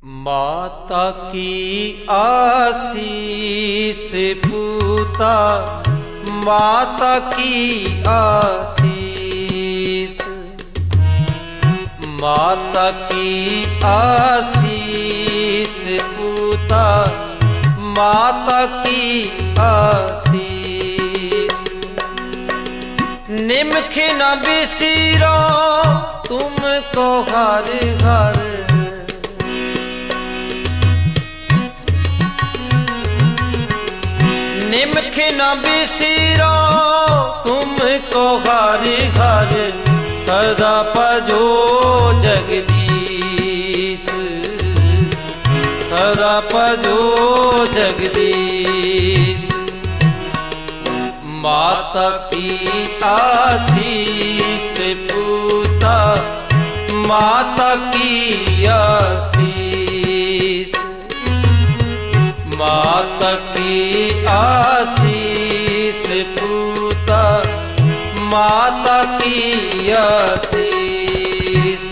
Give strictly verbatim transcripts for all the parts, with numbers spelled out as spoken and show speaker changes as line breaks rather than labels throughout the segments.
माता की आशीष पूता, माता की आशीष, माता की आशीष पूता, माता की आशीष। निमख न बिसरो तुमको हर घर, निमख न बिसरो तुमको हर घर, सदा भजो जगदीश, सदा भजो जगदीश। माता की आशीष पूता, माता की आशीष, माता की आशीष पूता, माता की आशीष।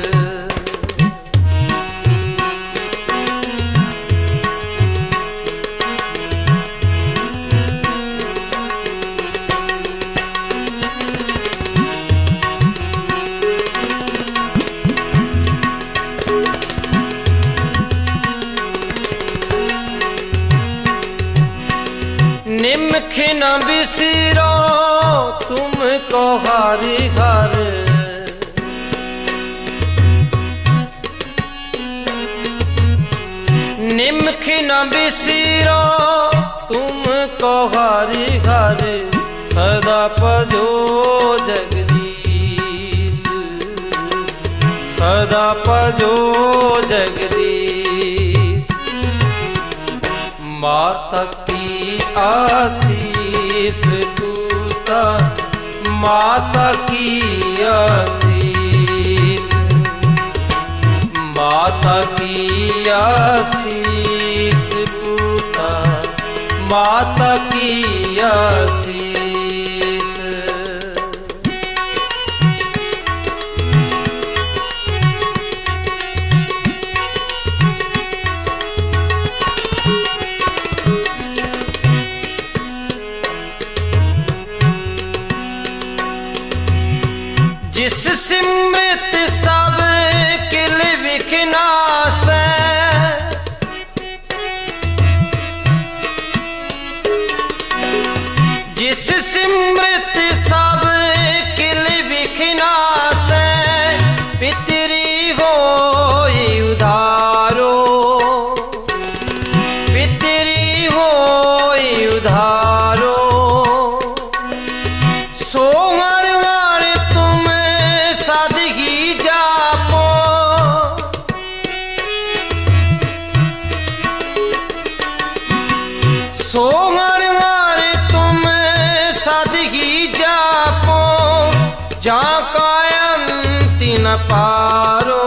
निमख न बिसरो तुमको हर घर, निमख न बिसरो तुमको हर घर, सदा भजो जगदीश, सदा भजो जगदीश। माता की आशीष पूता, माता की आशीष, माता की आशीष पूता, माता की आशीष। जिस सिमृत सब किल विखनासै, जिस सिमृत सब किल विखनासै, पितरी होई उधारो, पितरी होई उधारो। सो सो हर हर तुम सदही जापो, जा का अंत न पारो,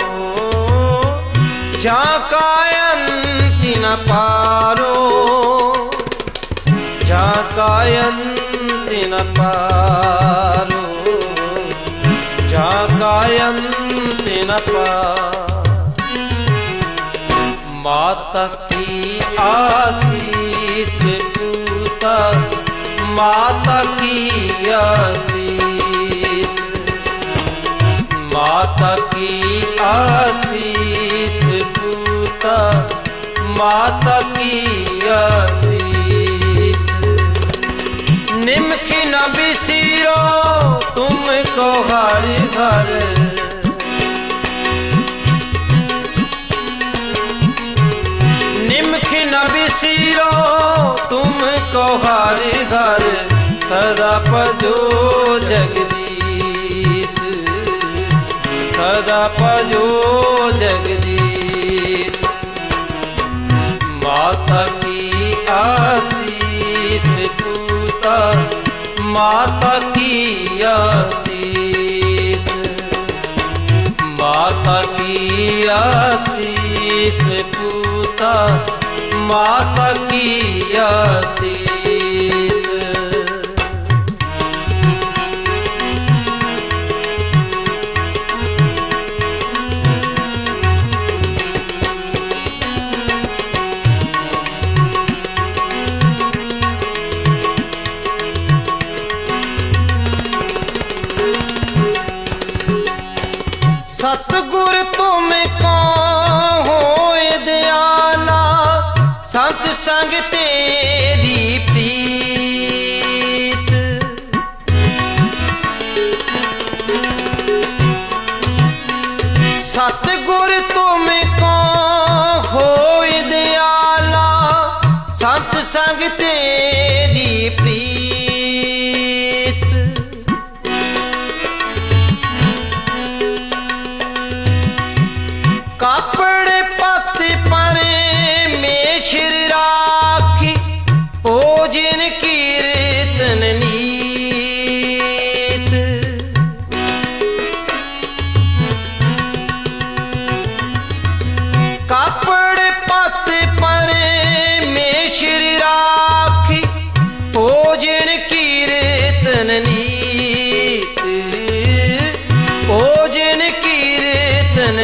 जा का अंत न पारो, जा का अंत न पारो, जा का अंत न पारो। माता की आशीष पूता, माता की आशीष, माता की आशीष पूता, माता की आशीष। निमख न बिसरो तुमको हर घर, निमख न बिसरो तुमको हर घर, सदा भजो जगदीश, सदा भजो जगदीश। माता की आशीष पूता, माता की आशीष, माता की आशीष पूता, माता की आशीष। पर में छिर राखी, ओजिन कीर्तन नीत। कापड़ पत पर में छिर राखी, ओजिन कीर्तन नीत। ओजिन कीर्तन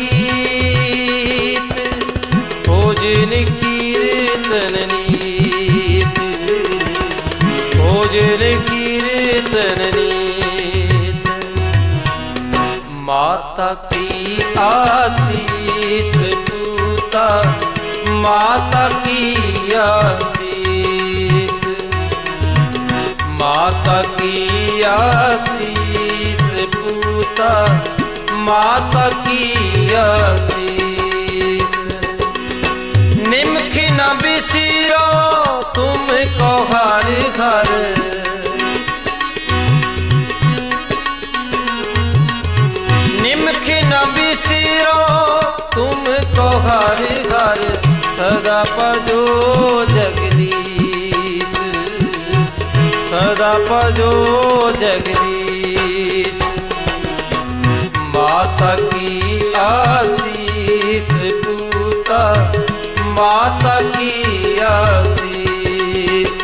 नीत, ओजिन कीर्तन नीत, ओजिन कीर्तन नीत। माता की आशीष पूता, माता की आशीष, माता की आशीष पूता, माता की आशीष। निमखी न बिसरो तुमको हर घर, निमखी न बिसरो तुमको हर घर। सदा भजो जगदीश, सदा भजो जगदीश। माता की आशीष पूता, माता की आशीष,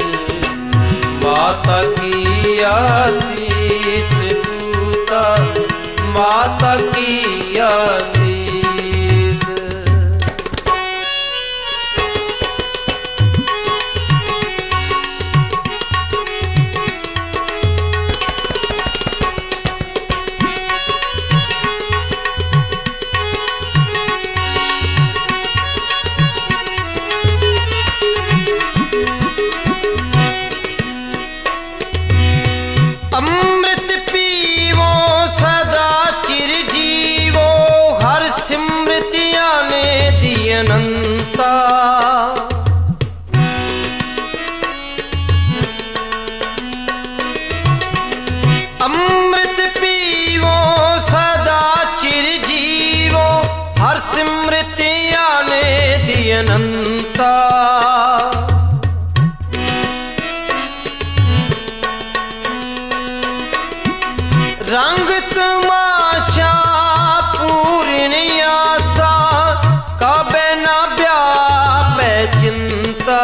माता की आशीष पूता, माता की आशीष। अमृत पीवो सदा चिर जीवो, हर स्मृतियां ने दी अनंता। अमृत पीवो सदा चिर जीवो, हर स्मृतियां ने दी अनंता। रंग तमाशा पूर्ण आशा, कबे न व्यापे चिंता।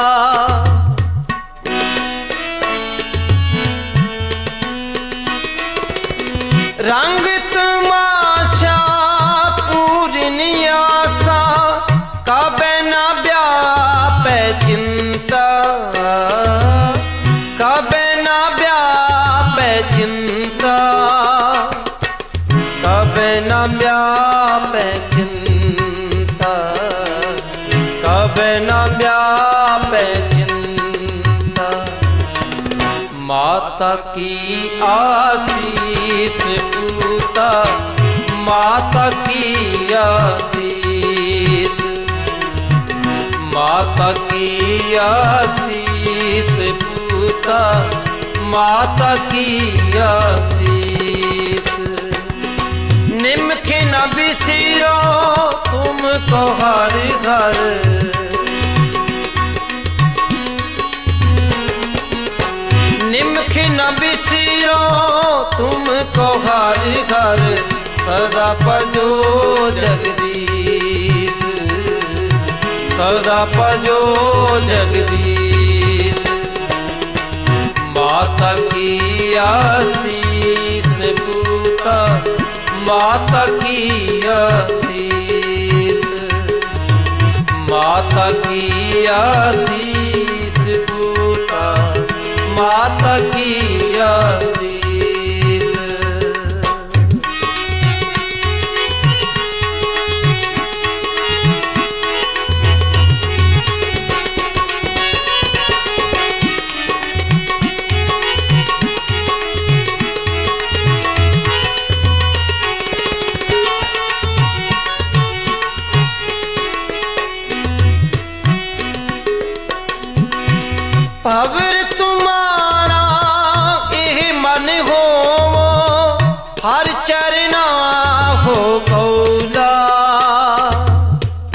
रंग तमाशा पूर्ण आशा, कबे न व्यापे चिंता। कबे न व्यापे चिंता, कबे न व्यापे चिंता, कबे न व्यापे चिंता। माता की आशीष पूता, माता की आशीष, माता की आशीष पूता, माता की आशीष। निमखी न बिसरो तुमको हर घर, निमखी न बिसरो तुमको हर घर। सदा भजो जगदीश, सदा भजो जगदीश। माता की आशीष पूता, माता की आशीष, माता की आशीष पूता, माता की आशीष। भवर तुम्हारा एह मन हो, हर चरना हो कौला।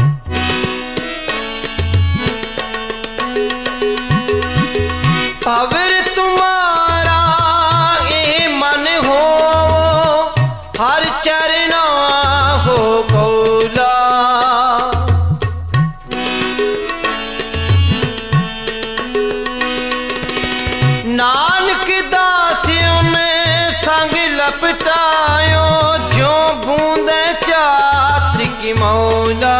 की मौला।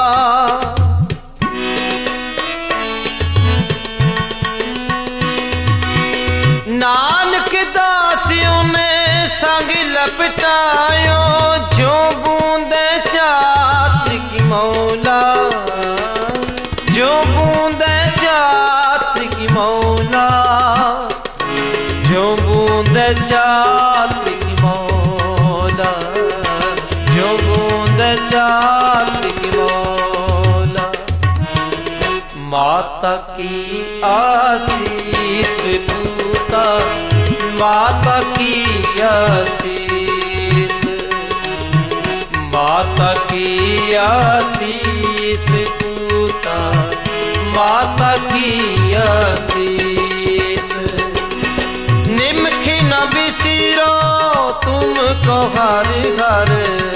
नानक दासियों ने संग लपटायो जो बूंदे चात्र की मौला, जो बूंदे चात्र की मौला, जो बूंदे चात्र की मौला, जो बूंदे चात्र की मौला। माता की आशीष पूता, माता की आशीष, माता की आशीष पूता, माता की आशीष। निमखी न बिसरो तुमको हर घर,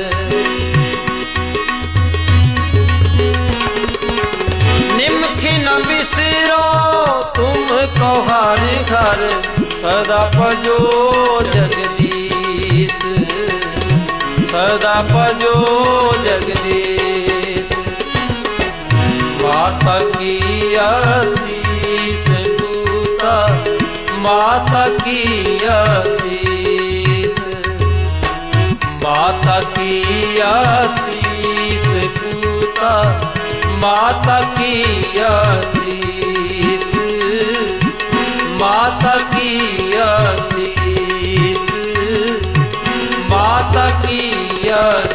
निमखी न बिसरो तुमको हर घर, सदा भजो जगदीश, सदा भजो जगदीश। माता की आशीष पूता, माता की आशीष, माता की आशीष पूता, माता की आशीष, माता की आशीष, माता की आशीष।